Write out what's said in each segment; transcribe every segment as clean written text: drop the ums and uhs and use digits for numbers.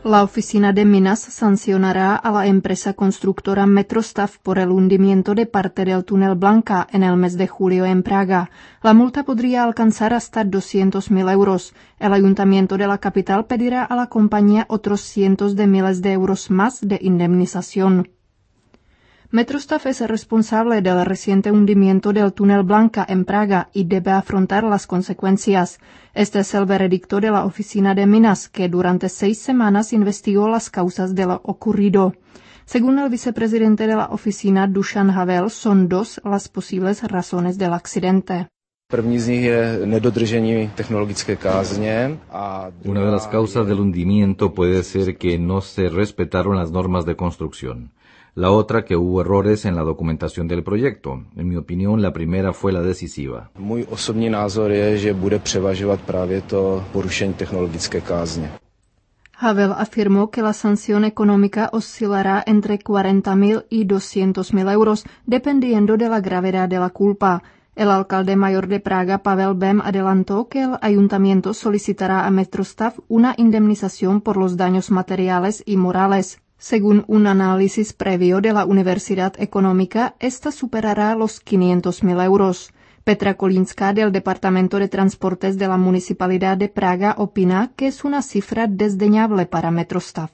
La Oficina de Minas sancionará a la empresa constructora Metrostav por el hundimiento de parte del túnel Blanca en el mes de julio en Praga. La multa podría alcanzar hasta 200.000 euros. El ayuntamiento de la capital pedirá a la compañía otros cientos de miles de euros más de indemnización. Metrostav es responsable del reciente hundimiento del túnel Blanca en Praga y debe afrontar las consecuencias. Este es el veredicto de la Oficina de Minas, que durante 6 semanas investigó las causas de lo ocurrido. Según el vicepresidente de la oficina Dušan Havel, son 2 las posibles razones del accidente. První z nich je nedodržení technologické kázně a una de las causas del hundimiento puede ser que no se respetaron las normas de construcción. La otra, que hubo errores en la documentación del proyecto. En mi opinión, la primera fue la decisiva. Můj osobní názor je, že bude převažovat právě to porušení technologické kázně. Havel afirmó que la sanción económica oscilará entre 40.000 y 200.000 euros, dependiendo de la gravedad de la culpa. El alcalde mayor de Praga, Pavel Bem, adelantó que el ayuntamiento solicitará a Metrostav una indemnización por los daños materiales y morales. Según un análisis previo de la Universidad Económica, esta superará los 500.000 euros. Petra Kolínská del Departamento de Transportes de la Municipalidad de Praga opina que es una cifra desdeñable para Metrostav.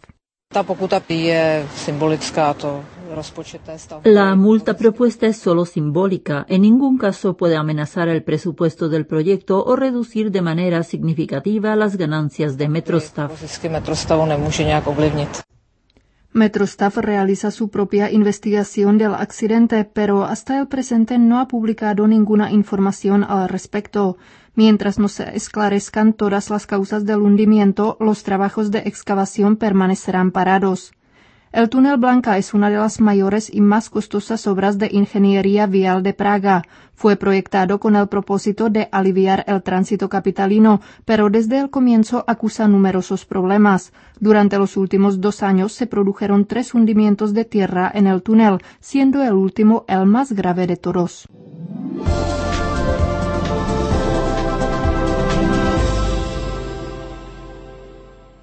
La multa propuesta es solo simbólica. En ningún caso puede amenazar el presupuesto del proyecto o reducir de manera significativa las ganancias de Metrostav. Metrostav realiza su propia investigación del accidente, pero hasta el presente no ha publicado ninguna información al respecto. Mientras no se esclarezcan todas las causas del hundimiento, los trabajos de excavación permanecerán parados. El túnel Blanca es una de las mayores y más costosas obras de ingeniería vial de Praga. Fue proyectado con el propósito de aliviar el tránsito capitalino, pero desde el comienzo acusa numerosos problemas. Durante los últimos 2 años se produjeron 3 hundimientos de tierra en el túnel, siendo el último el más grave de todos.